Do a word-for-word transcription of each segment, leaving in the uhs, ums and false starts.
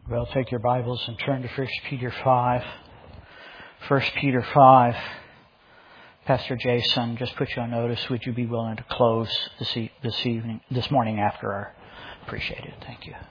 Well, take your Bibles and turn to First Peter five. First Peter five. Pastor Jason, just put you on notice. Would you be willing to close this e- this evening, this morning after our? Appreciate it. Thank you.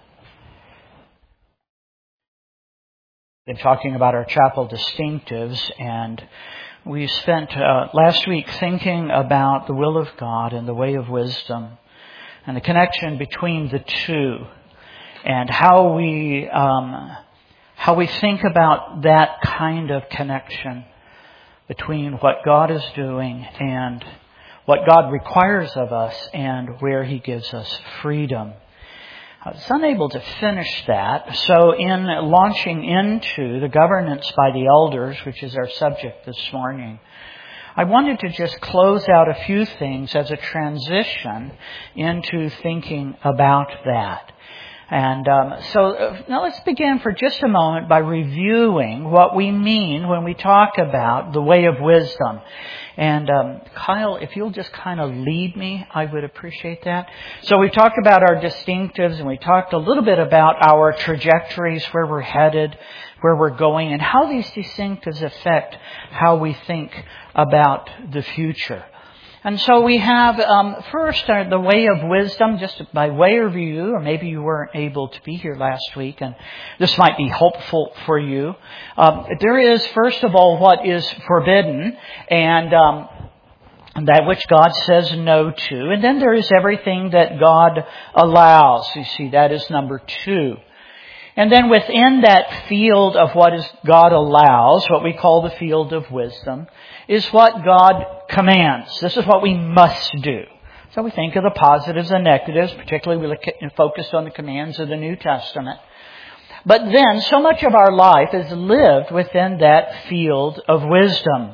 Been talking about our chapel distinctives, and we spent uh, last week thinking about the will of God and the way of wisdom, and the connection between the two. And how we um, how we think about that kind of connection between what God is doing and what God requires of us and where He gives us freedom. I was unable to finish that, so in launching into the governance by the elders, which is our subject this morning, I wanted to just close out a few things as a transition into thinking about that. And um, so uh, now let's begin for just a moment by reviewing what we mean when we talk about the way of wisdom. And um, Kyle, if you'll just kind of lead me, I would appreciate that. So we talked about our distinctives, and we talked a little bit about our trajectories, where we're headed, where we're going, and how these distinctives affect how we think about the future. And so we have, um, first, uh, the way of wisdom, just by way of review, or maybe you weren't able to be here last week, and this might be helpful for you. Um, there is, first of all, what is forbidden, and um, that which God says no to. And then there is everything that God allows. You see, that is number two. And then within that field of what is God allows, what we call the field of wisdom, is what God commands. This is what we must do. So we think of the positives and negatives, particularly we look at, focused on the commands of the New Testament. But then so much of our life is lived within that field of wisdom.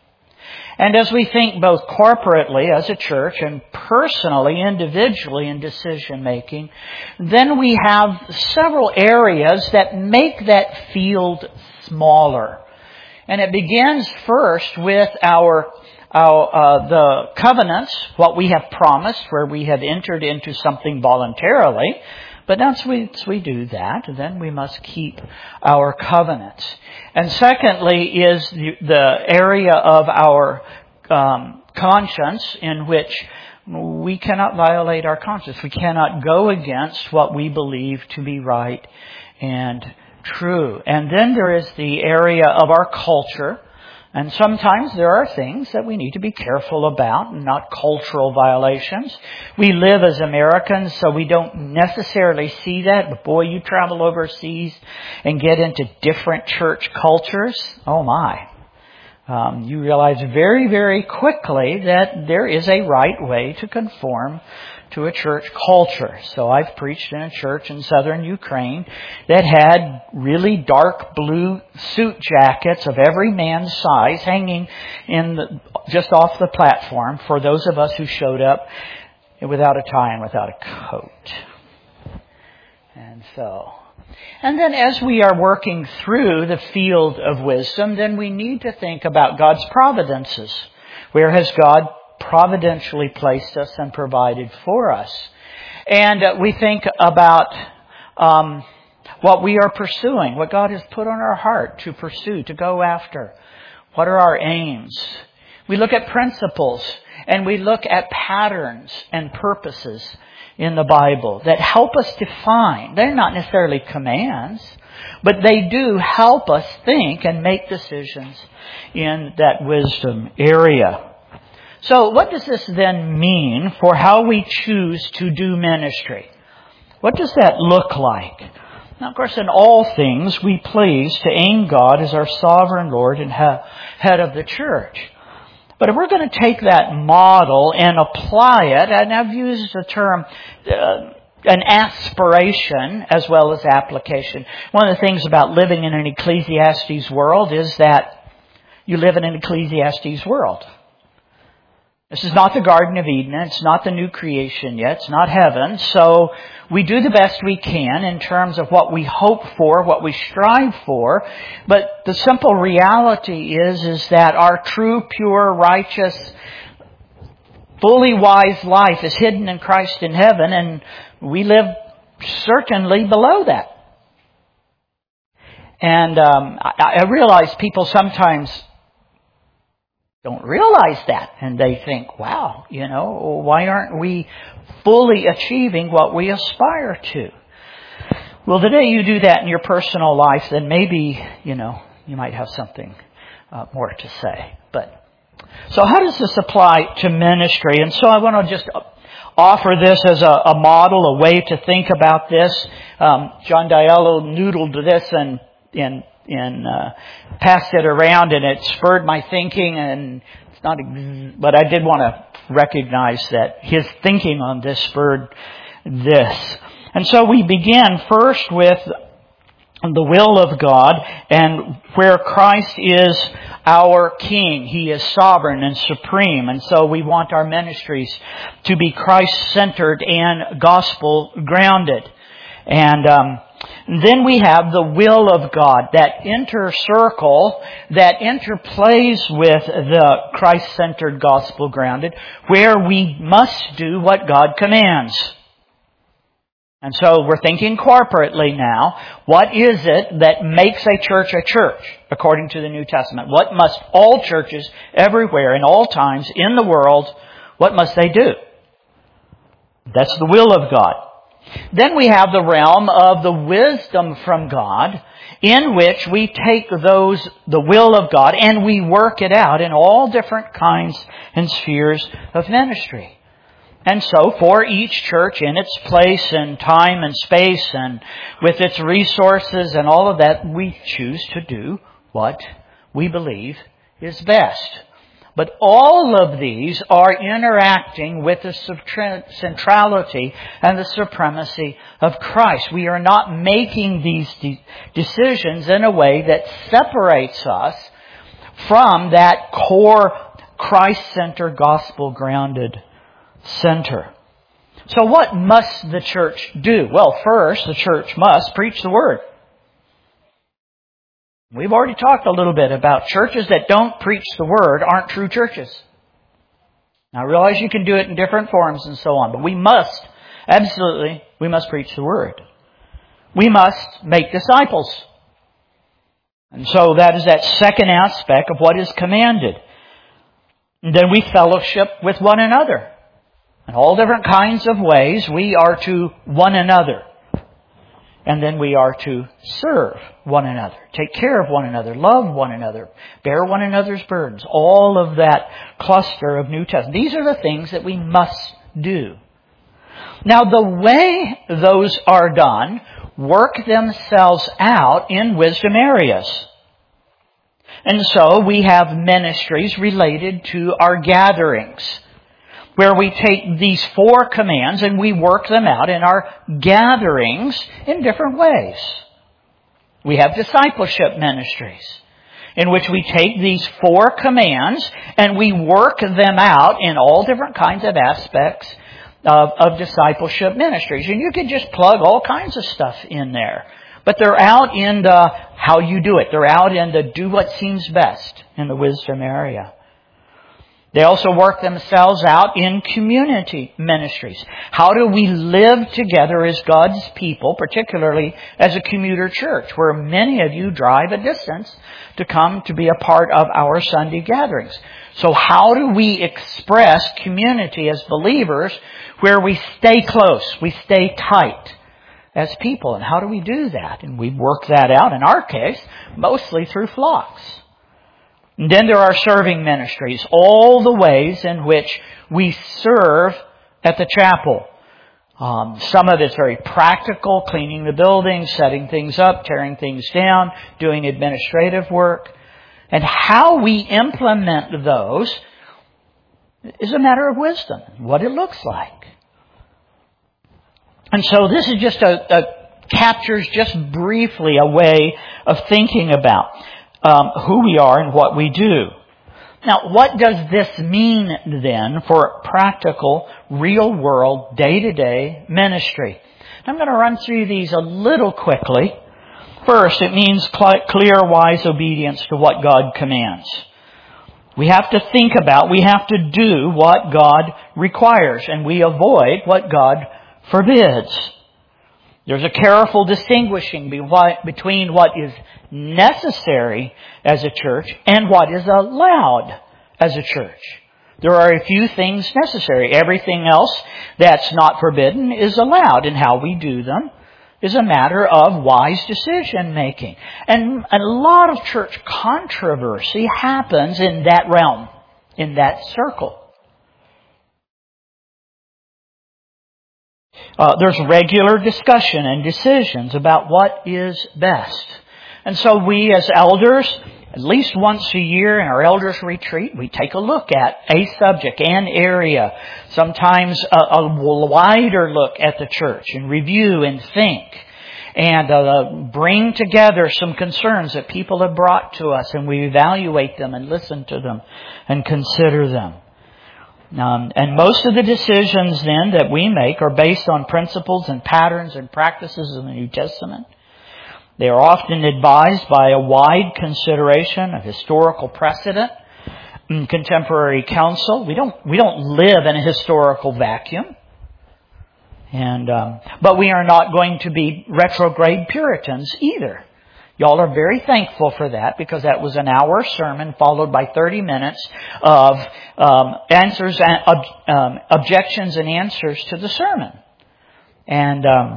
And as we think both corporately as a church and personally, individually in decision making, then we have several areas that make that field smaller. And it begins first with our, our uh, the covenants, what we have promised, where we have entered into something voluntarily. But once we, we do that, then we must keep our covenants. And secondly is the, the area of our um, conscience, in which we cannot violate our conscience. We cannot go against what we believe to be right and true. And then there is the area of our culture. And sometimes there are things that we need to be careful about, not cultural violations. We live as Americans, so we don't necessarily see that. But boy, you travel overseas and get into different church cultures. Oh my. Um, you realize very, very quickly that there is a right way to conform to a church culture. So I've preached in a church in southern Ukraine that had really dark blue suit jackets of every man's size hanging in the, just off the platform for those of us who showed up without a tie and without a coat. And so, and then as we are working through the field of wisdom, then we need to think about God's providences. Where has God providentially placed us and provided for us? And uh, we think about um, what we are pursuing, what God has put on our heart to pursue, to go after. What are our aims? We look at principles, and we look at patterns and purposes in the Bible that help us define. They're not necessarily commands, but they do help us think and make decisions in that wisdom area. So what does this then mean for how we choose to do ministry? What does that look like? Now, of course, in all things, we please to aim God as our sovereign Lord and head of the church. But if we're going to take that model and apply it, and I've used the term uh, an aspiration as well as application. One of the things about living in an Ecclesiastes world is that you live in an Ecclesiastes world. This is not the Garden of Eden. It's not the new creation yet. It's not heaven. So we do the best we can in terms of what we hope for, what we strive for. But the simple reality is, is that our true, pure, righteous, fully wise life is hidden in Christ in heaven, and we live certainly below that. And um, I, I realize people sometimes don't realize that. And they think, wow, you know, why aren't we fully achieving what we aspire to? Well, the day you do that in your personal life, then maybe, you know, you might have something uh, more to say. But so how does this apply to ministry? And so I want to just offer this as a, a model, a way to think about this. Um, John Diallo noodled this and, and, and uh, passed it around, and it spurred my thinking. And it's not, but I did want to recognize that his thinking on this spurred this. And so we begin first with the will of God, and where Christ is our King. He is sovereign and supreme. And so we want our ministries to be Christ-centered and gospel-grounded. And um, then we have the will of God, that inner circle that interplays with the Christ-centered, gospel-grounded, where we must do what God commands. And so we're thinking corporately now, what is it that makes a church a church, according to the New Testament? What must all churches everywhere, in all times, in the world, what must they do? That's the will of God. Then we have the realm of the wisdom from God, in which we take those, the will of God, and we work it out in all different kinds and spheres of ministry. And so for each church in its place and time and space and with its resources and all of that, we choose to do what we believe is best. But all of these are interacting with the centrality and the supremacy of Christ. We are not making these de- decisions in a way that separates us from that core Christ-centered, gospel-grounded center. So what must the church do? Well, first, the church must preach the Word. We've already talked a little bit about churches that don't preach the Word aren't true churches. Now, I realize you can do it in different forms and so on, but we must, absolutely, we must preach the Word. We must make disciples. And so that is that second aspect of what is commanded. And then we fellowship with one another. In all different kinds of ways, we are to one another. And then we are to serve one another, take care of one another, love one another, bear one another's burdens. All of that cluster of New Testament. These are the things that we must do. Now, the way those are done work themselves out in wisdom areas. And so we have ministries related to our gatherings, where we take these four commands and we work them out in our gatherings in different ways. We have discipleship ministries, in which we take these four commands and we work them out in all different kinds of aspects of, of discipleship ministries. And you could just plug all kinds of stuff in there. But they're out in the how you do it. They're out in the do what seems best in the wisdom area. They also work themselves out in community ministries. How do we live together as God's people, particularly as a commuter church, where many of you drive a distance to come to be a part of our Sunday gatherings? So how do we express community as believers where we stay close, we stay tight as people? And how do we do that? And we work that out, in our case, mostly through flocks. And then there are serving ministries, all the ways in which we serve at the chapel. Um, some of it's very practical, cleaning the building, setting things up, tearing things down, doing administrative work. And how we implement those is a matter of wisdom, what it looks like. And so this is just a, a captures just briefly a way of thinking about Um, who we are and what we do. Now, what does this mean then for practical, real-world, day-to-day ministry? I'm going to run through these a little quickly. First, it means clear, wise obedience to what God commands. We have to think about, we have to do what God requires, and we avoid what God forbids. There's a careful distinguishing between what is necessary as a church and what is allowed as a church. There are a few things necessary. Everything else that's not forbidden is allowed, and how we do them is a matter of wise decision making. And a lot of church controversy happens in that realm, in that circle. Uh, there's regular discussion and decisions about what is best. And so we as elders, at least once a year in our elders retreat, we take a look at a subject, an area, sometimes a, a wider look at the church, and review and think, and uh, bring together some concerns that people have brought to us, and we evaluate them and listen to them and consider them. Um, and most of the decisions then that we make are based on principles and patterns and practices of the New Testament. They are often advised by a wide consideration of historical precedent and contemporary counsel. We don't we don't live in a historical vacuum, and um, but we are not going to be retrograde Puritans either. Y'all are very thankful for that, because that was an hour sermon followed by thirty minutes of um, answers and ob- um, objections and answers to the sermon, and. Um,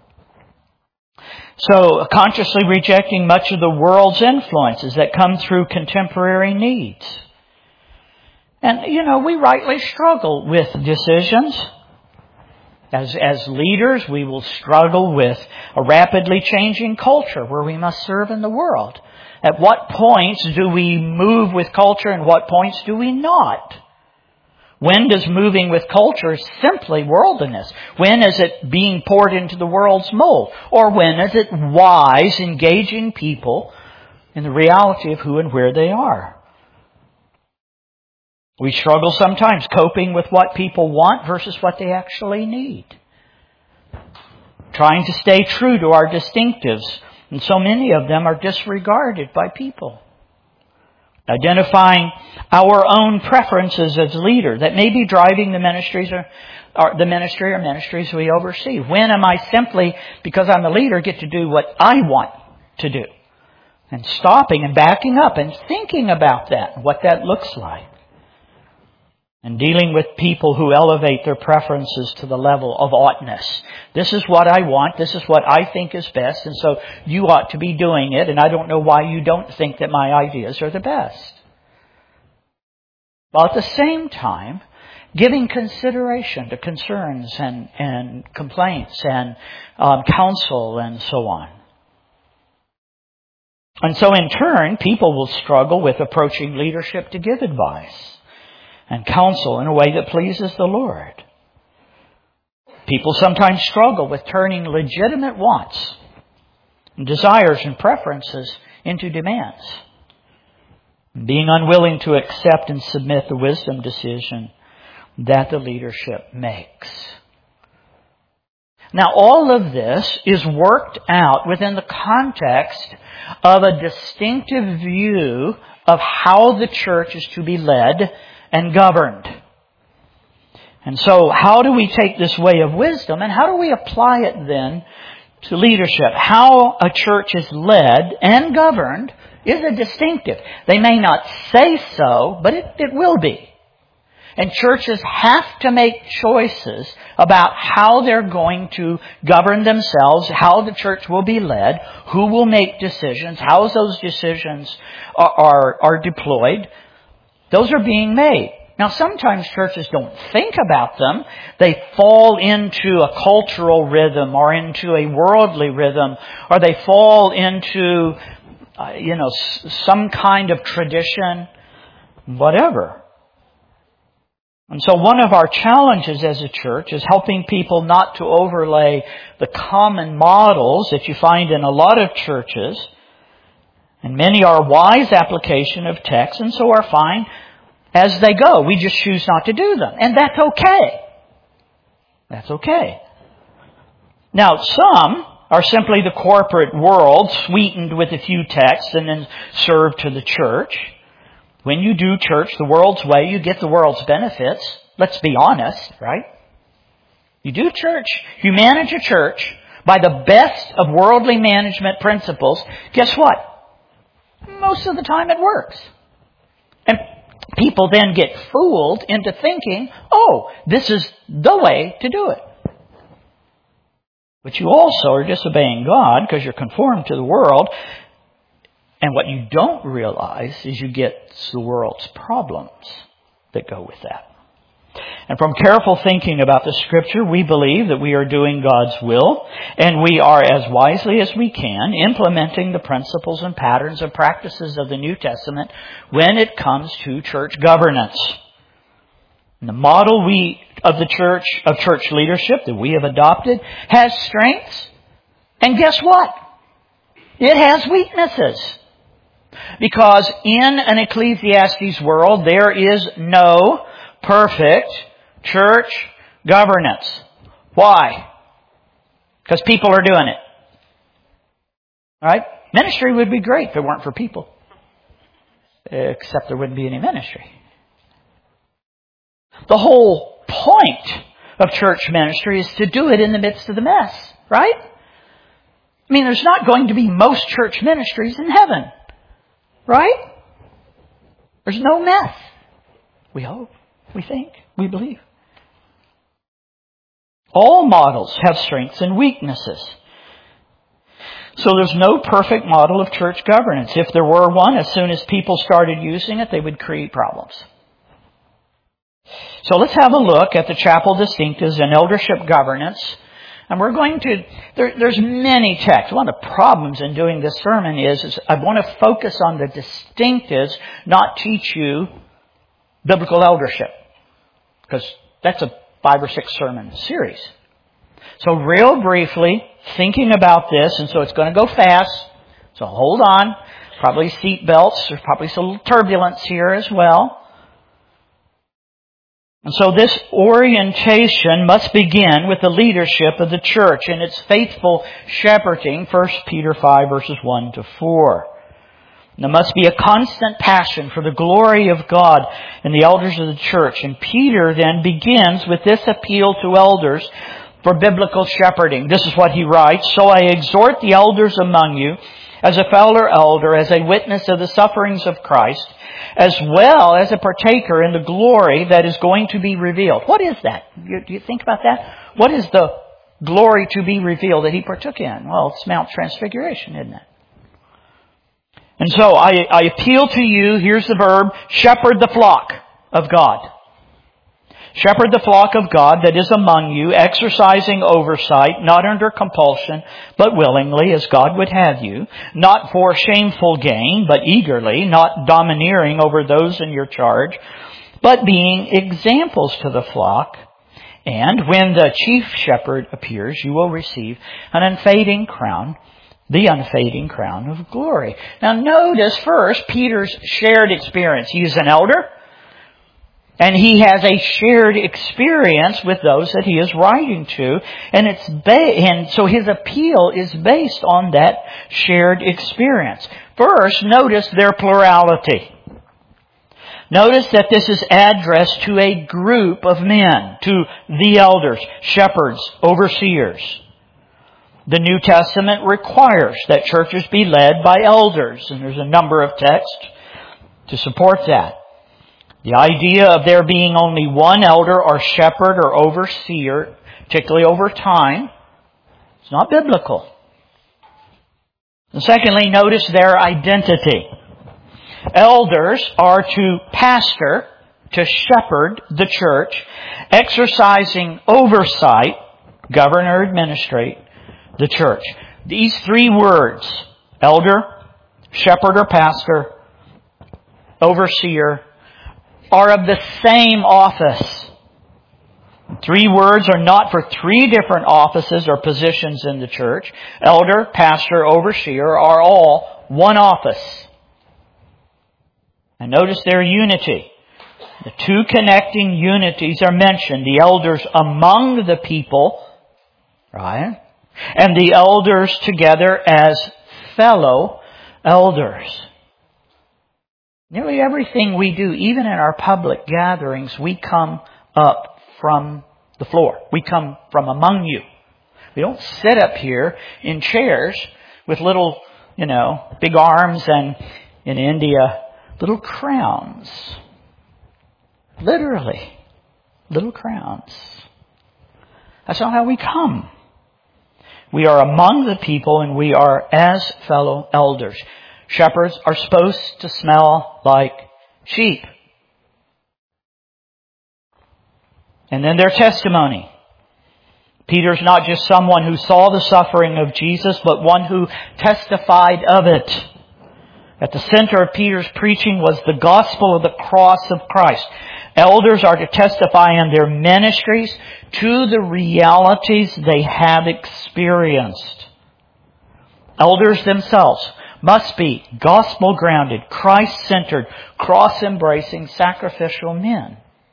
So, consciously rejecting much of the world's influences that come through contemporary needs. And, you know, we rightly struggle with decisions. As, as leaders, we will struggle with a rapidly changing culture where we must serve in the world. At what points do we move with culture and what points do we not? When does moving with culture simply worldliness? When is it being poured into the world's mold? Or when is it wise, engaging people in the reality of who and where they are? We struggle sometimes coping with what people want versus what they actually need. Trying to stay true to our distinctives, and so many of them are disregarded by people. Identifying our own preferences as leader that may be driving the ministries or, or the ministry or ministries we oversee. When am I simply, because I'm the leader, get to do what I want to do? And stopping and backing up and thinking about that, what that looks like. And dealing with people who elevate their preferences to the level of oughtness. This is what I want. This is what I think is best. And so you ought to be doing it. And I don't know why you don't think that my ideas are the best. While at the same time, giving consideration to concerns and, and complaints and um, counsel and so on. And so in turn, people will struggle with approaching leadership to give advice and counsel in a way that pleases the Lord. People sometimes struggle with turning legitimate wants and desires and preferences into demands, being unwilling to accept and submit the wisdom decision that the leadership makes. Now, all of this is worked out within the context of a distinctive view of how the church is to be led and governed. And so how do we take this way of wisdom and how do we apply it then to leadership? How a church is led and governed is a distinctive. They may not say so, but it, it will be. And churches have to make choices about how they're going to govern themselves, how the church will be led, who will make decisions, how those decisions are, are, are deployed. Those are being made. Now, sometimes churches don't think about them. They fall into a cultural rhythm or into a worldly rhythm, or they fall into, uh, you know, s- some kind of tradition, whatever. And so one of our challenges as a church is helping people not to overlay the common models that you find in a lot of churches. And many are wise application of text and so are fine as they go. We just choose not to do them. And that's okay. That's okay. Now, some are simply the corporate world sweetened with a few texts and then served to the church. When you do church the world's way, you get the world's benefits. Let's be honest, right? You do church, you manage a church by the best of worldly management principles, guess what? Most of the time it works. And people then get fooled into thinking, oh, this is the way to do it. But you also are disobeying God because you're conformed to the world. And what you don't realize is you get the world's problems that go with that. And from careful thinking about the Scripture, we believe that we are doing God's will, and we are, as wisely as we can, implementing the principles and patterns and practices of the New Testament when it comes to church governance. And the model we of the church, of church leadership that we have adopted has strengths, and guess what? It has weaknesses. Because in an Ecclesiastes world, there is no perfect church governance. Why? Because people are doing it. Right? Ministry would be great if it weren't for people. Except there wouldn't be any ministry. The whole point of church ministry is to do it in the midst of the mess. Right? I mean, there's not going to be most church ministries in heaven. Right? There's no mess. We hope. We think. We believe. All models have strengths and weaknesses. So there's no perfect model of church governance. If there were one, as soon as people started using it, they would create problems. So let's have a look at the chapel distinctives and eldership governance. And we're going to, there, there's many texts. One of the problems in doing this sermon is, is I want to focus on the distinctives, not teach you biblical eldership. Because that's a five or six sermon series. So real briefly, thinking about this, and so it's going to go fast. So hold on. Probably seat belts. There's probably some turbulence here as well. And so this orientation must begin with the leadership of the church and its faithful shepherding, First Peter five verses one to four. There must be a constant passion for the glory of God and the elders of the church. And Peter then begins with this appeal to elders for biblical shepherding. This is what he writes. So I exhort the elders among you as a fellow elder, as a witness of the sufferings of Christ, as well as a partaker in the glory that is going to be revealed. What is that? Do you think about that? What is the glory to be revealed that he partook in? Well, it's Mount Transfiguration, isn't it? And so I, I appeal to you, here's the verb, shepherd the flock of God. Shepherd the flock of God that is among you, exercising oversight, not under compulsion, but willingly, as God would have you, not for shameful gain, but eagerly, not domineering over those in your charge, but being examples to the flock. And when the chief shepherd appears, you will receive an unfading crown, the unfading crown of glory. Now notice first Peter's shared experience. He is an elder, and he has a shared experience with those that he is writing to, and it's ba- and so his appeal is based on that shared experience. First, notice their plurality. Notice that this is addressed to a group of men, to the elders, shepherds, overseers. The New Testament requires that churches be led by elders, and there's a number of texts to support that. The idea of there being only one elder or shepherd or overseer, particularly over time, is not biblical. And secondly, notice their identity. Elders are to pastor, to shepherd the church, exercising oversight, govern or administrate the church. These three words, elder, shepherd or pastor, overseer, are of the same office. Three words are not for three different offices or positions in the church. Elder, pastor, overseer are all one office. And notice their unity. The two connecting unities are mentioned. The elders among the people, right? And the elders together as fellow elders. Nearly everything we do, even in our public gatherings, we come up from the floor. We come from among you. We don't sit up here in chairs with little, you know, big arms and, in India, little crowns. Literally, little crowns. That's not how we come. We are among the people and we are as fellow elders. Shepherds are supposed to smell like sheep. And then their testimony. Peter's not just someone who saw the suffering of Jesus, but one who testified of it. At the center of Peter's preaching was the gospel of the cross of Christ. Elders are to testify in their ministries to the realities they have experienced. Elders themselves must be gospel-grounded, Christ-centered, cross-embracing, sacrificial men.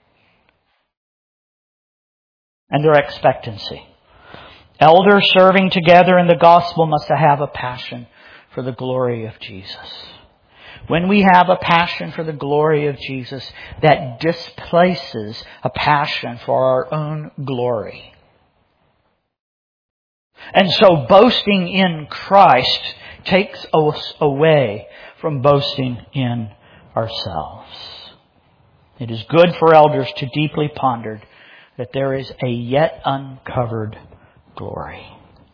And their expectancy. Elders serving together in the gospel must have a passion for the glory of Jesus. When we have a passion for the glory of Jesus, that displaces a passion for our own glory. And so boasting in Christ takes us away from boasting in ourselves. It is good for elders to deeply ponder that there is a yet uncovered glory.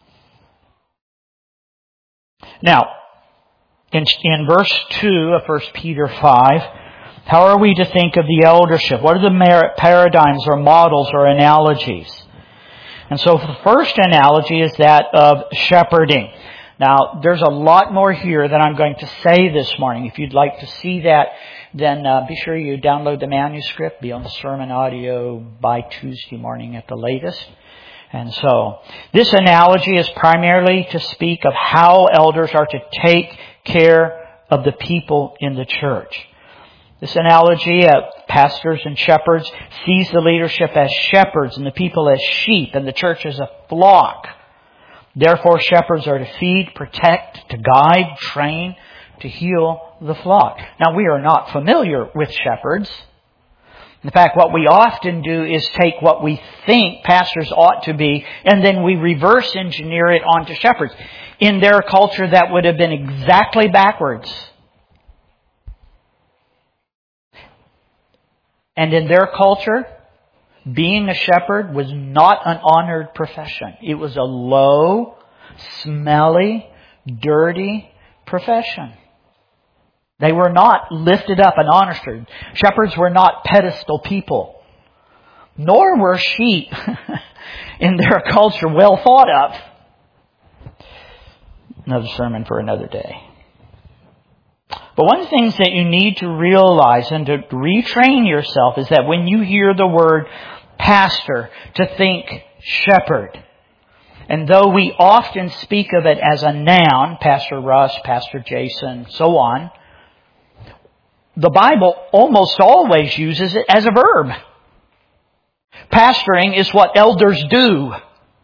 Now, in, in verse two of First Peter five, how are we to think of the eldership? What are the merit paradigms or models or analogies? And so the first analogy is that of shepherding. Now, there's a lot more here that I'm going to say this morning. If you'd like to see that, then uh, be sure you download the manuscript. Be on the sermon audio by Tuesday morning at the latest. And so, this analogy is primarily to speak of how elders are to take care of the people in the church. This analogy of pastors and shepherds sees the leadership as shepherds and the people as sheep and the church as a flock. Therefore, shepherds are to feed, protect, to guide, train, to heal the flock. Now, we are not familiar with shepherds. In fact, what we often do is take what we think pastors ought to be, and then we reverse engineer it onto shepherds. In their culture, that would have been exactly backwards. And in their culture, being a shepherd was not an honored profession. It was a low, smelly, dirty profession. They were not lifted up and honored. Shepherds were not pedestal people. Nor were sheep in their culture well thought of. Another sermon for another day. But one of the things that you need to realize and to retrain yourself is that when you hear the word pastor, to think shepherd. And though we often speak of it as a noun, Pastor Russ, Pastor Jason, so on, the Bible almost always uses it as a verb. Pastoring is what elders do.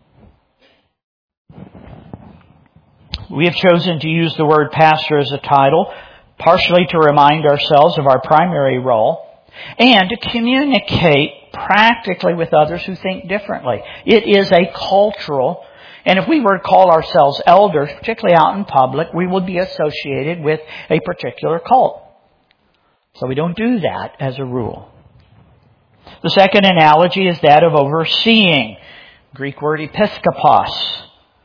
We have chosen to use the word pastor as a title, partially to remind ourselves of our primary role, and to communicate practically with others who think differently. It is a cultural, and if we were to call ourselves elders, particularly out in public, we would be associated with a particular cult. So we don't do that as a rule. The second analogy is that of overseeing. Greek word episkopos.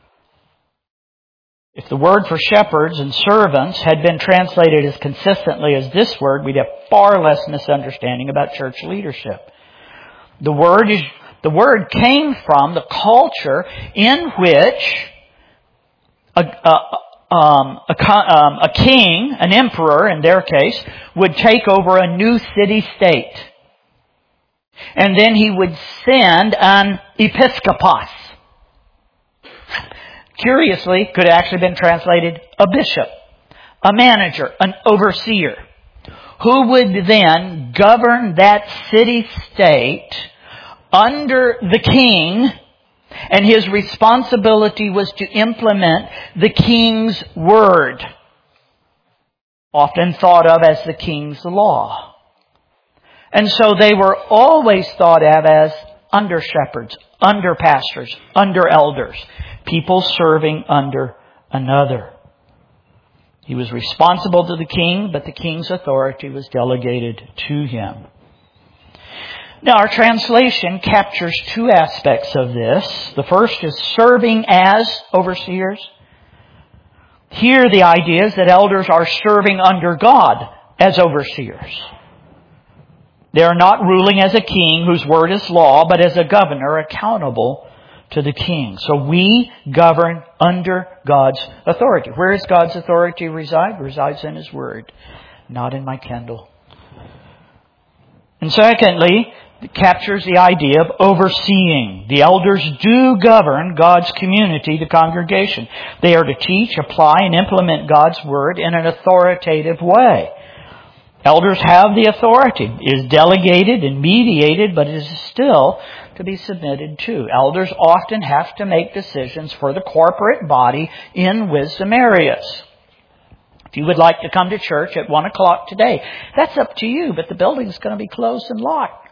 If the word for shepherds and servants had been translated as consistently as this word, we'd have far less misunderstanding about church leadership. The word is, the word came from the culture in which a, a, um, a, um, a king, an emperor in their case, would take over a new city-state. And then he would send an episkopos. Curiously, could have actually been translated a bishop, a manager, an overseer, who would then govern that city-state under the king, and his responsibility was to implement the king's word, often thought of as the king's law. And so they were always thought of as under shepherds, under pastors, under elders. people serving under another. He was responsible to the king, but the king's authority was delegated to him. Now, our translation captures two aspects of this. The first is serving as overseers. Here, the idea is that elders are serving under God as overseers. They are not ruling as a king whose word is law, but as a governor accountable to the king. So we govern under God's authority. Where does God's authority reside? It resides in His word, not in my Kindle. And secondly, it captures the idea of overseeing. The elders do govern God's community, the congregation. They are to teach, apply, and implement God's word in an authoritative way. Elders have the authority. It is delegated and mediated, but it is still to be submitted to. Elders often have to make decisions for the corporate body in wisdom areas. If you would like to come to church at one o'clock today, that's up to you, but the building's going to be closed and locked.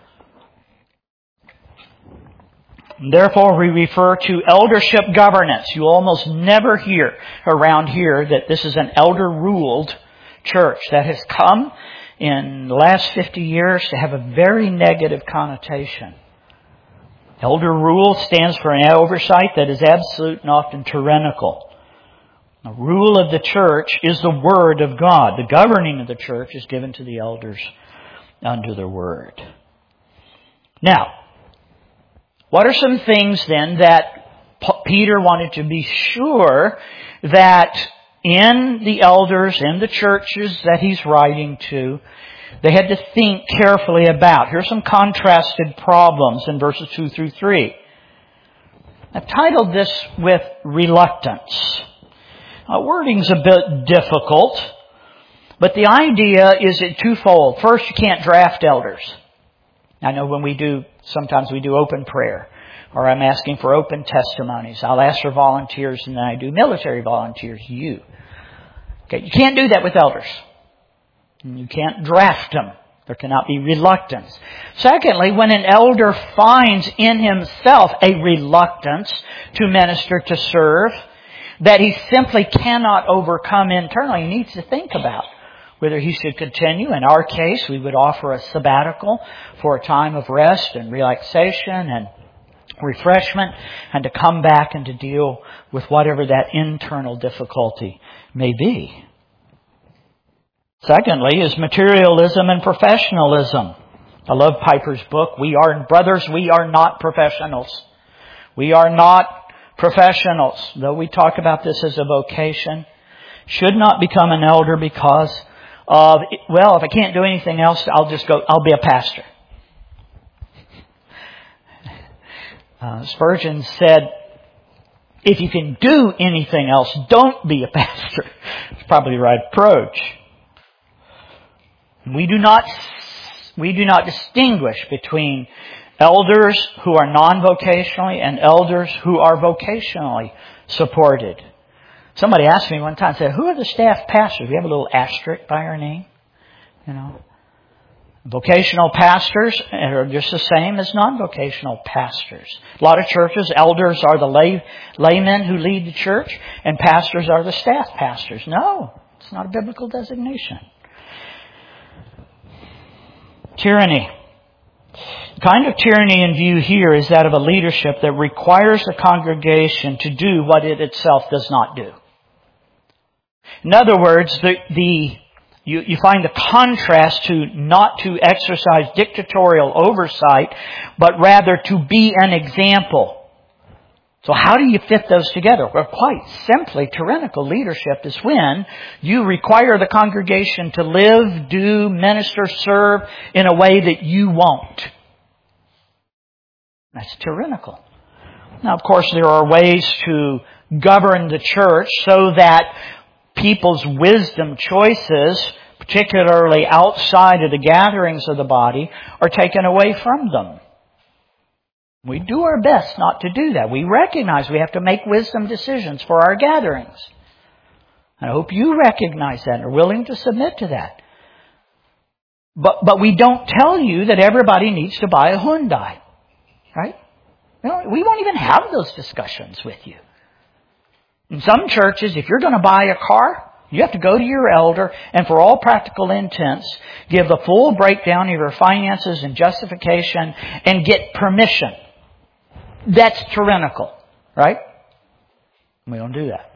Therefore, we refer to eldership governance. You almost never hear around here that this is an elder-ruled church. That has come in the last fifty years to have a very negative connotation. Elder rule stands for an oversight that is absolute and often tyrannical. The rule of the church is the Word of God. The governing of the church is given to the elders under the Word. Now, what are some things then that Peter wanted to be sure that in the elders, in the churches that he's writing to, they had to think carefully about? Here's some contrasted problems in verses two through three. I've titled this with reluctance. Now, wording's a bit difficult, but the idea is it twofold. First, you can't draft elders. I know when we do, sometimes we do open prayer, or I'm asking for open testimonies. I'll ask for volunteers, and then I do military volunteers, you. Okay, you can't do that with elders. You can't draft them. There cannot be reluctance. Secondly, when an elder finds in himself a reluctance to minister, to serve, that he simply cannot overcome internally, he needs to think about whether he should continue. In our case, we would offer a sabbatical for a time of rest and relaxation and refreshment, and to come back and to deal with whatever that internal difficulty may be. Secondly is materialism and professionalism. I love Piper's book. We are, brothers, we are not professionals. We are not professionals. Though we talk about this as a vocation, should not become an elder because of, well, if I can't do anything else, I'll just go, I'll be a pastor. Uh, Spurgeon said, if you can do anything else, don't be a pastor. It's probably the right approach. We do not, we do not distinguish between elders who are non-vocationally and elders who are vocationally supported. Somebody asked me one time, said, who are the staff pastors? We have a little asterisk by our name. You know, vocational pastors are just the same as non-vocational pastors. A lot of churches, elders are the lay, laymen who lead the church, and pastors are the staff pastors. No, it's not a biblical designation. Tyranny. The kind of tyranny in view here is that of a leadership that requires the congregation to do what it itself does not do. In other words, the, the you, you find the contrast to not to exercise dictatorial oversight, but rather to be an example. So how do you fit those together? Well, quite simply, tyrannical leadership is when you require the congregation to live, do, minister, serve in a way that you won't. That's tyrannical. Now, of course, there are ways to govern the church so that people's wisdom choices, particularly outside of the gatherings of the body, are taken away from them. We do our best not to do that. We recognize we have to make wisdom decisions for our gatherings. I hope you recognize that and are willing to submit to that. But, but we don't tell you that everybody needs to buy a Hyundai. Right? You know, we won't even have those discussions with you. In some churches, if you're going to buy a car, you have to go to your elder and for all practical intents, give the full breakdown of your finances and justification and get permission. That's tyrannical, right? We don't do that.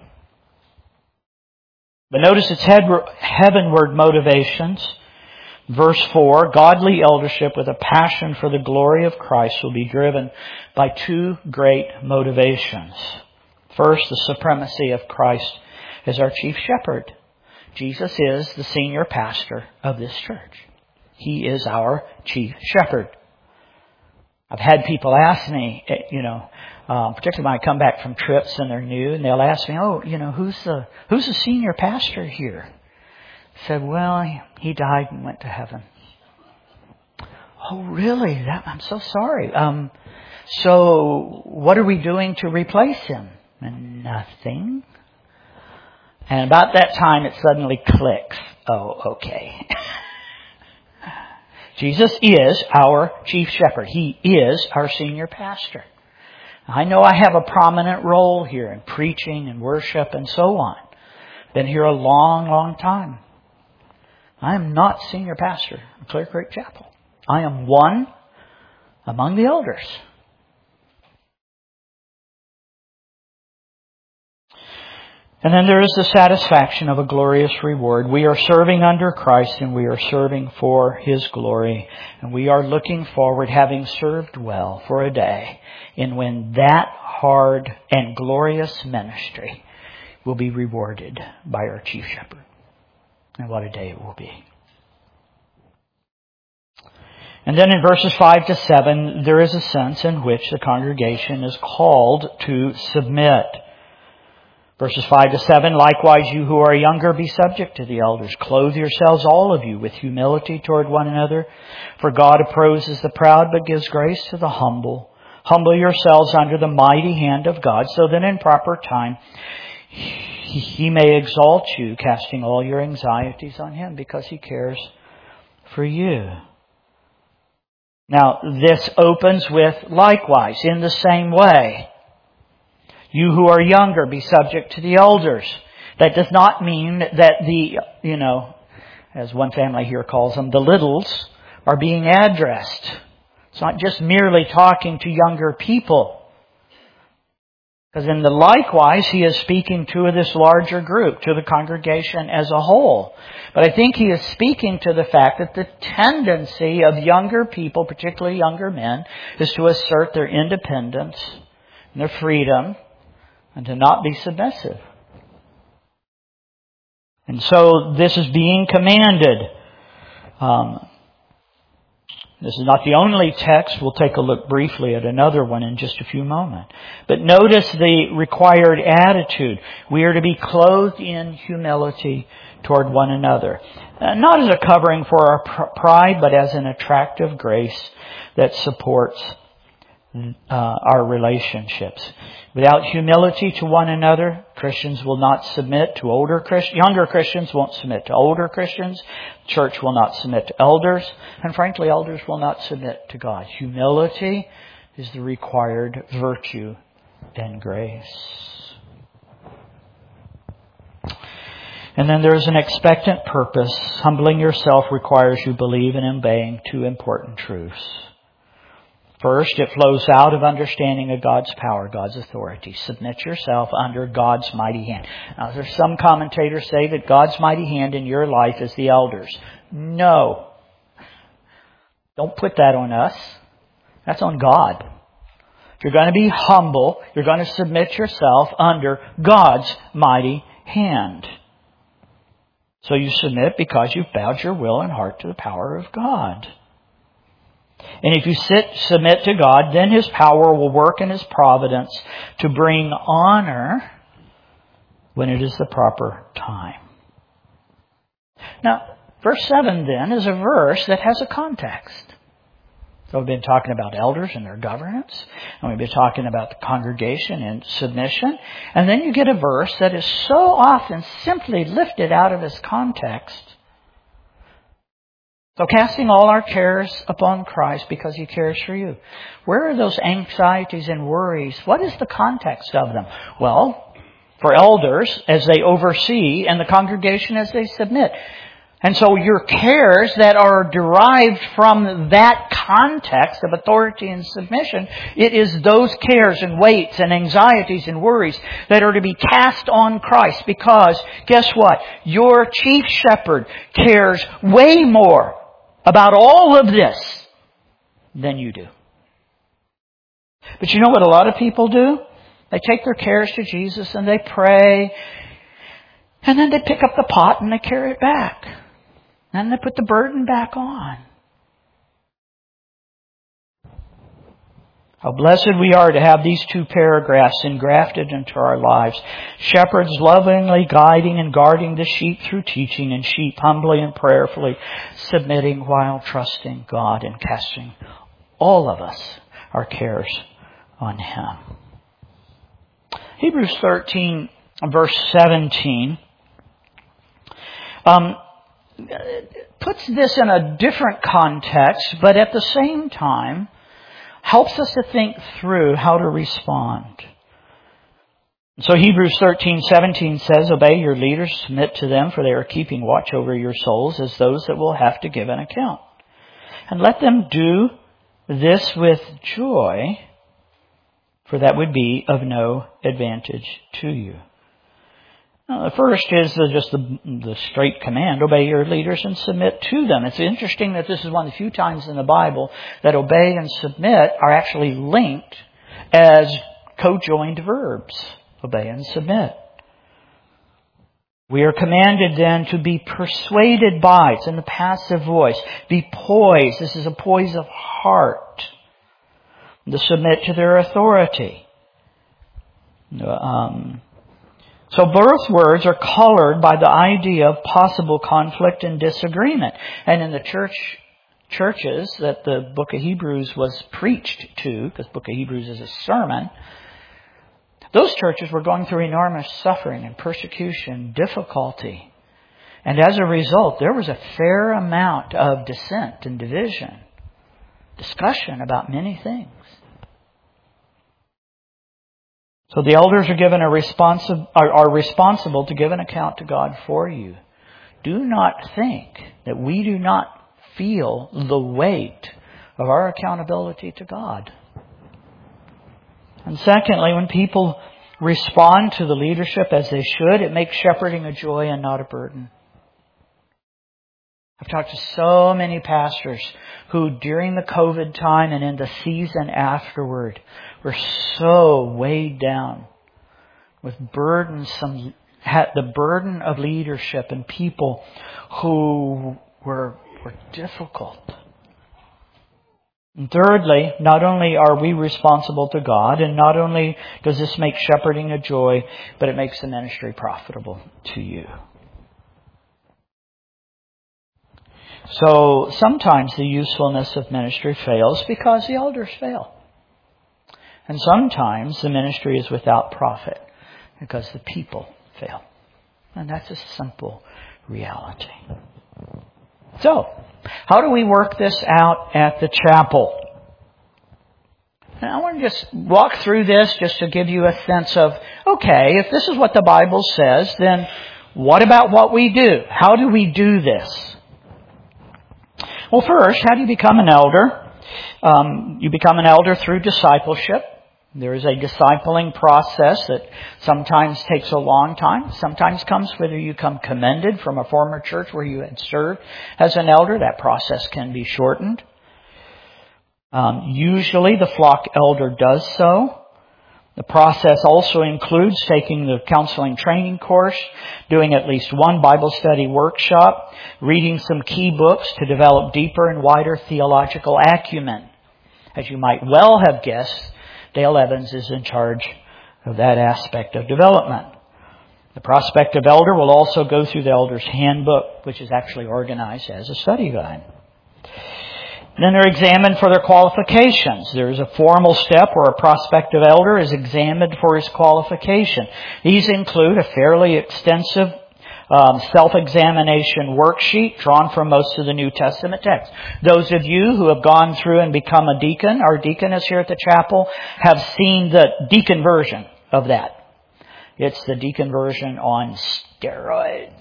But notice it's heavenward motivations. Verse four, godly eldership with a passion for the glory of Christ will be driven by two great motivations. First, the supremacy of Christ as our chief shepherd. Jesus is the senior pastor of this church. He is our chief shepherd. I've had people ask me, you know, um, particularly when I come back from trips and they're new, and they'll ask me, oh, you know, who's the who's the senior pastor here? I said, well, he died and went to heaven. Oh, really? That, I'm so sorry. Um, so what are we doing to replace him? And nothing. And about that time, it suddenly clicks. Oh, okay. Jesus is our chief shepherd. He is our senior pastor. I know I have a prominent role here in preaching and worship and so on. Been here a long, long time. I am not senior pastor of Clear Creek Chapel. I am one among the elders. And then there is the satisfaction of a glorious reward. We are serving under Christ and we are serving for His glory. And we are looking forward, having served well for a day, in when that hard and glorious ministry will be rewarded by our chief shepherd. And what a day it will be. And then in verses five to seven, there is a sense in which the congregation is called to submit. Verses five to seven, likewise you who are younger, be subject to the elders. Clothe yourselves, all of you, with humility toward one another. For God opposes the proud, but gives grace to the humble. Humble yourselves under the mighty hand of God, so that in proper time He may exalt you, casting all your anxieties on Him, because He cares for you. Now, this opens with, likewise, in the same way. You who are younger, be subject to the elders. That does not mean that the, you know, as one family here calls them, the littles are being addressed. It's not just merely talking to younger people. Because in the likewise, he is speaking to this larger group, to the congregation as a whole. But I think he is speaking to the fact that the tendency of younger people, particularly younger men, is to assert their independence and their freedom and to not be submissive. And so this is being commanded. Um, This is not the only text. We'll take a look briefly at another one in just a few moments. But notice the required attitude. We are to be clothed in humility toward one another. Uh, not as a covering for our pr- pride, but as an attractive grace that supports uh, our relationships. Without humility to one another, Christians will not submit to older Christians. Younger Christians won't submit to older Christians. Church will not submit to elders. And frankly, elders will not submit to God. Humility is the required virtue and grace. And then there is an expectant purpose. Humbling yourself requires you believe in obeying two important truths. First, it flows out of understanding of God's power, God's authority. Submit yourself under God's mighty hand. Now, there's some commentators say that God's mighty hand in your life is the elders. No. Don't put that on us. That's on God. If you're going to be humble, you're going to submit yourself under God's mighty hand. So you submit because you've bowed your will and heart to the power of God. And if you sit, submit to God, then His power will work in His providence to bring honor when it is the proper time. Now, verse seven then is a verse that has a context. So we've been talking about elders and their governance, and we've been talking about the congregation and submission. And then you get a verse that is so often simply lifted out of its context So casting all our cares upon Christ because He cares for you. Where are those anxieties and worries? What is the context of them? Well, for elders as they oversee and the congregation as they submit. And so your cares that are derived from that context of authority and submission, it is those cares and weights and anxieties and worries that are to be cast on Christ. Because, guess what? Your chief shepherd cares way more about all of this than you do. But you know what a lot of people do? They take their cares to Jesus and they pray. And then they pick up the pot and they carry it back. And they put the burden back on. How blessed we are to have these two paragraphs engrafted into our lives. Shepherds lovingly guiding and guarding the sheep through teaching, and sheep humbly and prayerfully submitting while trusting God and casting all of us, our cares, on Him. Hebrews thirteen, verse seventeen. Um, puts this in a different context, but at the same time helps us to think through how to respond. So Hebrews thirteen seventeen says, "Obey your leaders, submit to them, for they are keeping watch over your souls as those that will have to give an account. And let them do this with joy, for that would be of no advantage to you." Now, the first is the, just the, the straight command, obey your leaders and submit to them. It's interesting that this is one of the few times in the Bible that obey and submit are actually linked as co-joined verbs. Obey and submit. We are commanded then to be persuaded by, it's in the passive voice, be poised. This is a poise of heart. To submit to their authority. Um... So both words are colored by the idea of possible conflict and disagreement. And in the church churches that the book of Hebrews was preached to, because the book of Hebrews is a sermon, those churches were going through enormous suffering and persecution, difficulty. And as a result, there was a fair amount of dissent and division, discussion about many things. So the elders are given a responsi- are, are responsible to give an account to God for you. Do not think that we do not feel the weight of our accountability to God. And secondly, when people respond to the leadership as they should, it makes shepherding a joy and not a burden. I've talked to so many pastors who during the COVID time and in the season afterward were so weighed down with burdensome, had the burden of leadership and people who were, were difficult. And thirdly, not only are we responsible to God, and not only does this make shepherding a joy, but it makes the ministry profitable to you. So sometimes the usefulness of ministry fails because the elders fail. And sometimes the ministry is without profit because the people fail. And that's a simple reality. So, how do we work this out at the chapel? And I want to just walk through this just to give you a sense of, okay, if this is what the Bible says, then what about what we do? How do we do this? Well, first, how do you become an elder? Um, you become an elder through discipleship. There is a discipling process that sometimes takes a long time. Sometimes comes whether you come commended from a former church where you had served as an elder. That process can be shortened. Um, usually the flock elder does so. The process also includes taking the counseling training course, doing at least one Bible study workshop, reading some key books to develop deeper and wider theological acumen. As you might well have guessed, Dale Evans is in charge of that aspect of development. The prospective elder will also go through the elder's handbook, which is actually organized as a study guide. Then they're examined for their qualifications. There is a formal step where a prospective elder is examined for his qualification. These include a fairly extensive um, self-examination worksheet drawn from most of the New Testament texts. Those of you who have gone through and become a deacon or deaconess here at the chapel have seen the deacon version of that. It's the deacon version on steroids.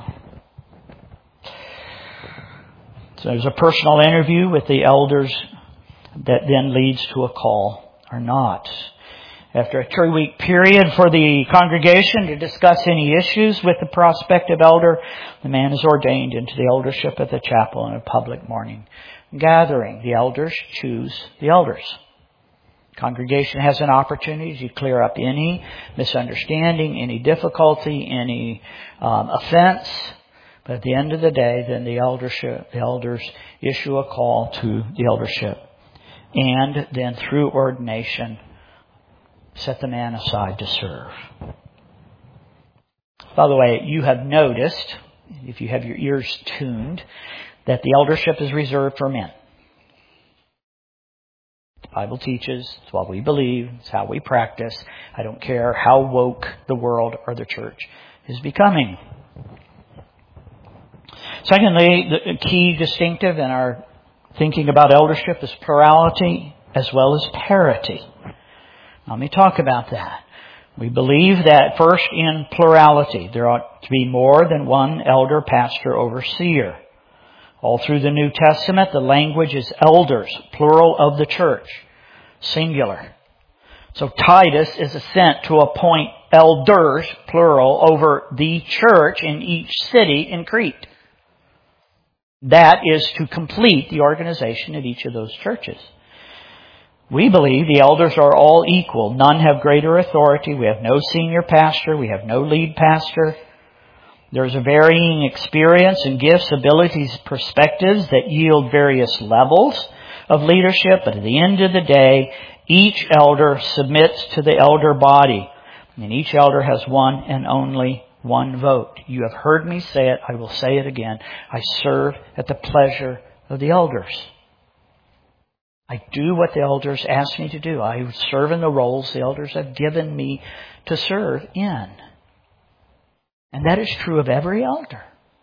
So there's a personal interview with the elders that then leads to a call or not. After a three-week period for the congregation to discuss any issues with the prospective elder, the man is ordained into the eldership of the chapel in a public morning gathering. The elders choose the elders. The congregation has an opportunity to clear up any misunderstanding, any difficulty, any um, offense. But at the end of the day, then the eldership, the elders issue a call to the eldership. And then through ordination, set the man aside to serve. By the way, you have noticed, if you have your ears tuned, that the eldership is reserved for men. The Bible teaches, it's what we believe, it's how we practice. I don't care how woke the world or the church is becoming. Secondly, the key distinctive in our thinking about eldership is plurality as well as parity. Let me talk about that. We believe that first in plurality, there ought to be more than one elder, pastor, overseer. All through the New Testament, the language is elders, plural of the church, singular. So Titus is sent to appoint elders, plural, over the church in each city in Crete. That is to complete the organization at each of those churches. We believe the elders are all equal. None have greater authority. We have no senior pastor. We have no lead pastor. There's a varying experience and gifts, abilities, perspectives that yield various levels of leadership. But at the end of the day, each elder submits to the elder body. And each elder has one and only one vote. You have heard me say it. I will say it again. I serve at the pleasure of the elders. I do what the elders ask me to do. I serve in the roles the elders have given me to serve in. And that is true of every elder.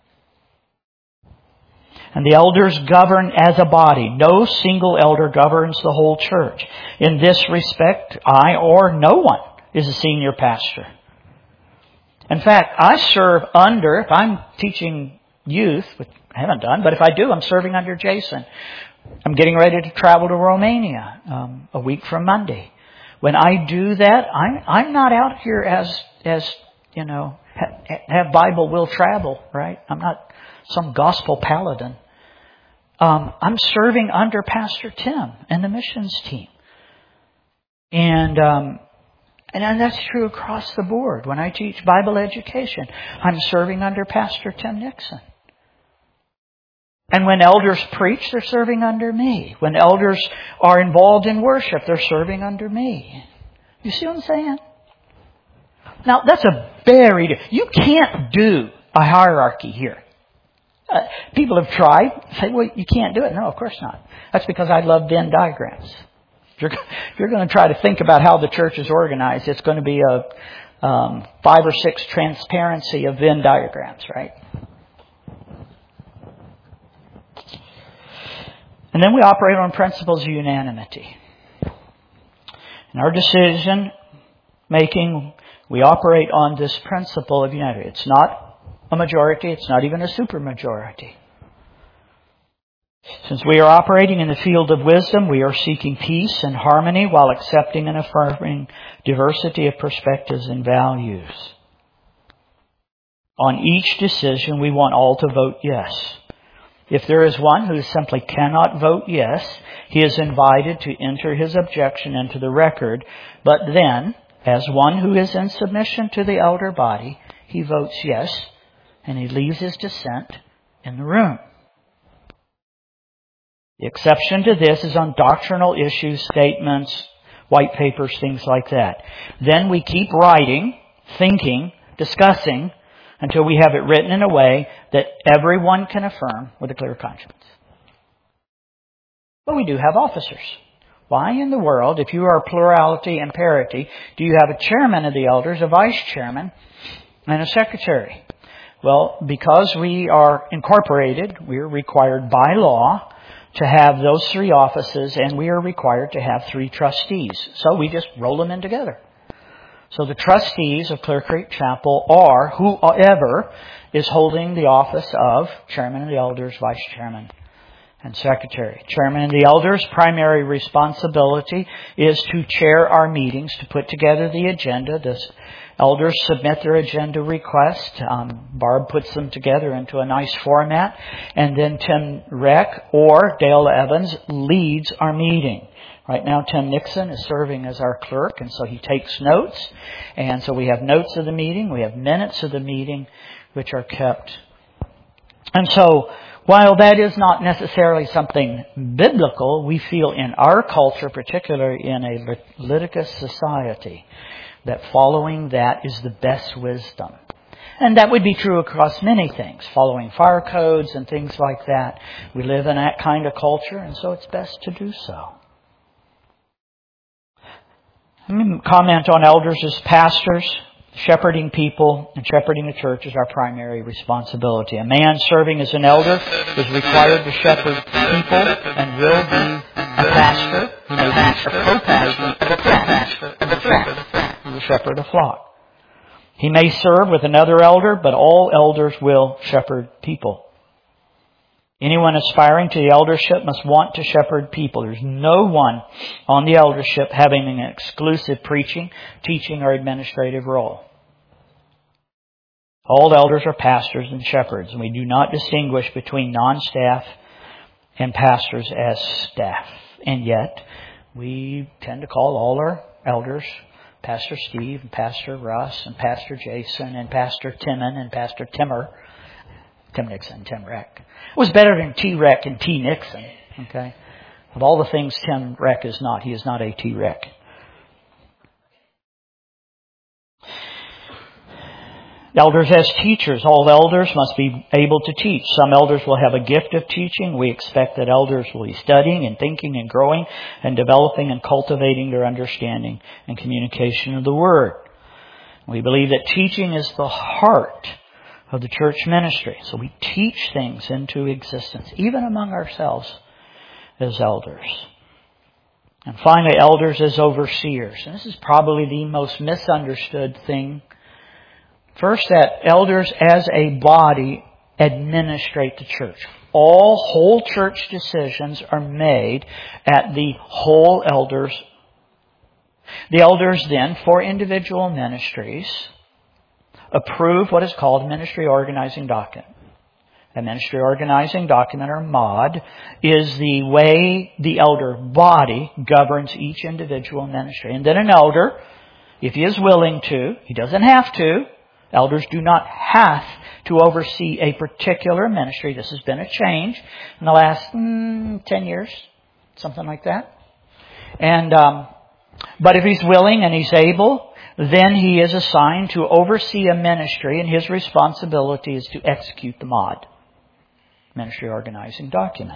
And the elders govern as a body. No single elder governs the whole church. In this respect, I or no one is a senior pastor. In fact, I serve under, if I'm teaching youth, which I haven't done, but if I do, I'm serving under Jason. I'm getting ready to travel to Romania um, a week from Monday. When I do that, I'm I'm not out here as as you know ha, have Bible will travel, right? I'm not some gospel paladin. Um, I'm serving under Pastor Tim and the missions team, and um, and that's true across the board. When I teach Bible education, I'm serving under Pastor Tim Nixon. And when elders preach, they're serving under me. When elders are involved in worship, they're serving under me. You see what I'm saying? Now, that's a very... You can't do a hierarchy here. Uh, people have tried. Say, well, you can't do it. No, of course not. That's because I love Venn diagrams. If you're, if you're going to try to think about how the church is organized, it's going to be a um, five or six transparency of Venn diagrams, right? And then we operate on principles of unanimity. In our decision making, we operate on this principle of unanimity. It's not a majority. It's not even a supermajority. Since we are operating in the field of wisdom, we are seeking peace and harmony while accepting and affirming diversity of perspectives and values. On each decision, we want all to vote yes. If there is one who simply cannot vote yes, he is invited to enter his objection into the record. But then, as one who is in submission to the elder body, he votes yes, and he leaves his dissent in the room. The exception to this is on doctrinal issues, statements, white papers, things like that. Then we keep writing, thinking, discussing, until we have it written in a way that everyone can affirm with a clear conscience. But we do have officers. Why in the world, if you are plurality and parity, do you have a chairman of the elders, a vice chairman, and a secretary? Well, because we are incorporated, we are required by law to have those three offices, and we are required to have three trustees. So we just roll them in together. So the trustees of Clear Creek Chapel are whoever is holding the office of chairman of the elders, vice chairman, and secretary. Chairman of the elders' primary responsibility is to chair our meetings, to put together the agenda. The elders submit their agenda request. Um, Barb puts them together into a nice format. And then Tim Reck or Dale Evans leads our meeting. Right now, Tim Nixon is serving as our clerk, and so he takes notes. And so we have notes of the meeting. We have minutes of the meeting, which are kept. And so, while that is not necessarily something biblical, we feel in our culture, particularly in a Leviticus society, that following that is the best wisdom. And that would be true across many things, following fire codes and things like that. We live in that kind of culture, and so it's best to do so. Let me comment on elders as pastors. Shepherding people and shepherding the church is our primary responsibility. A man serving as an elder is required to shepherd people and will be a pastor. He may be a co-pastor of a flock. Of a flock. He will shepherd a flock. He may serve with another elder, but all elders will shepherd people. Anyone aspiring to the eldership must want to shepherd people. There's no one on the eldership having an exclusive preaching, teaching, or administrative role. All elders are pastors and shepherds, and we do not distinguish between non-staff and pastors as staff. And yet, we tend to call all our elders Pastor Steve, and Pastor Russ, and Pastor Jason, and Pastor Timon, and Pastor Timmer. Tim Nixon, Tim Reck. It was better than T. Reck and T. Nixon. Okay, of all the things Tim Reck is not, he is not a T. Reck. Elders as teachers. All elders must be able to teach. Some elders will have a gift of teaching. We expect that elders will be studying and thinking and growing and developing and cultivating their understanding and communication of the Word. We believe that teaching is the heart of the church ministry. So we teach things into existence, even among ourselves as elders. And finally, elders as overseers. And this is probably the most misunderstood thing. First, that elders as a body administrate the church. All whole church decisions are made at the whole elders. The elders then, for individual ministries, approve what is called Ministry Organizing Document. A Ministry Organizing Document, or M O D, is the way the elder body governs each individual ministry. And then an elder, if he is willing to, he doesn't have to, elders do not have to oversee a particular ministry. This has been a change in the last mm, ten years, something like that. And um, but if he's willing and he's able, then he is assigned to oversee a ministry, and his responsibility is to execute the M O D, Ministry Organizing Document.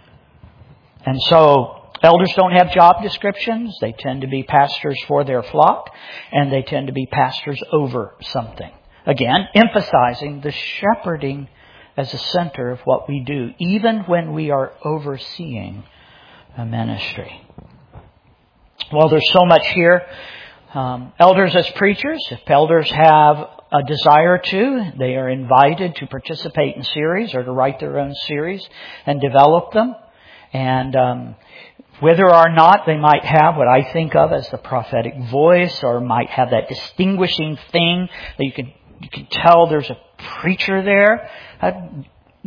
And so, elders don't have job descriptions. They tend to be pastors for their flock, and they tend to be pastors over something. Again, emphasizing the shepherding as the center of what we do, even when we are overseeing a ministry. Well, there's so much here. Um, elders as preachers, if elders have a desire to, they are invited to participate in series or to write their own series and develop them. And um, whether or not they might have what I think of as the prophetic voice, or might have that distinguishing thing that you can you can tell there's a preacher there. I,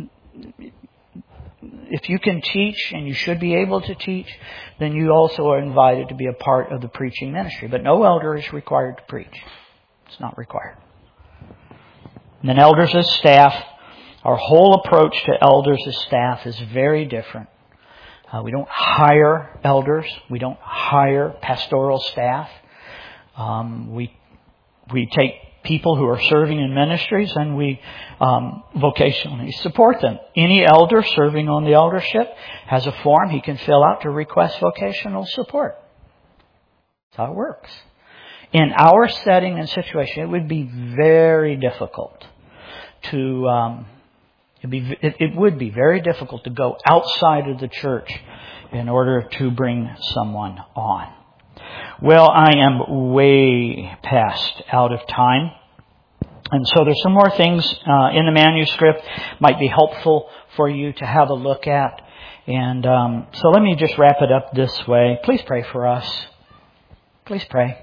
If you can teach, and you should be able to teach, then you also are invited to be a part of the preaching ministry. But no elder is required to preach. It's not required. And then elders as staff. Our whole approach to elders as staff is very different. Uh, we don't hire elders. We don't hire pastoral staff. Um, we we take people who are serving in ministries, and we um, vocationally support them. Any elder serving on the eldership has a form he can fill out to request vocational support. That's how it works. In our setting and situation, it would be very difficult to, um, it'd be, it, it would be very difficult to go outside of the church in order to bring someone on. Well, I am way past out of time. And so there's some more things uh, in the manuscript might be helpful for you to have a look at. And um, so let me just wrap it up this way. Please pray for us. Please pray.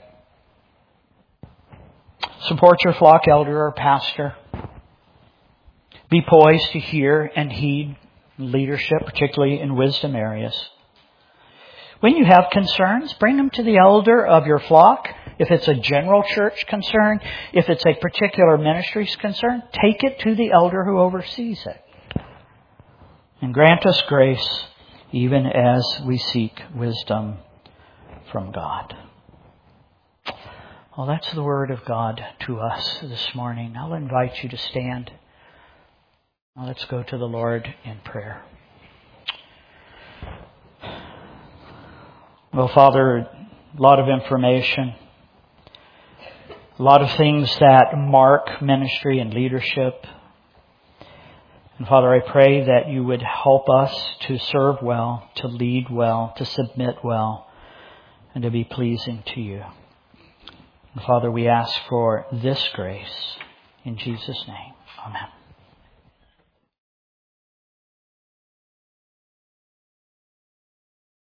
Support your flock elder or pastor. Be poised to hear and heed leadership, particularly in wisdom areas. When you have concerns, bring them to the elder of your flock. If it's a general church concern, if it's a particular ministry's concern, take it to the elder who oversees it. And grant us grace even as we seek wisdom from God. Well, that's the word of God to us this morning. I'll invite you to stand. Now let's go to the Lord in prayer. Well, Father, a lot of information, a lot of things that mark ministry and leadership. And Father, I pray that you would help us to serve well, to lead well, to submit well, and to be pleasing to you. And Father, we ask for this grace in Jesus' name. Amen.